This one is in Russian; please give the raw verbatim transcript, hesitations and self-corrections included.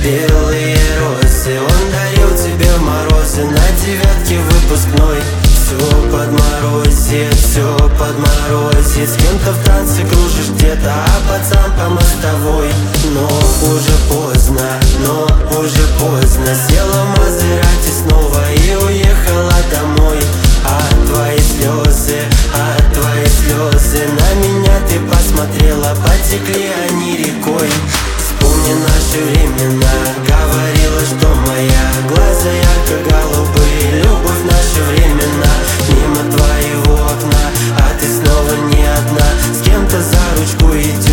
белые розы он дарил тебе в морозы, на девятке выпускной. Все подморозит, все подморозит, с кем-то в танце кружишь где-то, а пацан по мостовой. Но уже поздно, но уже поздно, села в Мазерати снова и уехала домой. А твои слезы, а твои слезы, на меня ты посмотрела, потекли они рекой. Вспомни наши времена, говорила, что моя, глаза ярко-голубые, любовь наша времена. Мимо твоего окна, а ты снова не одна, с кем-то за ручку идешь.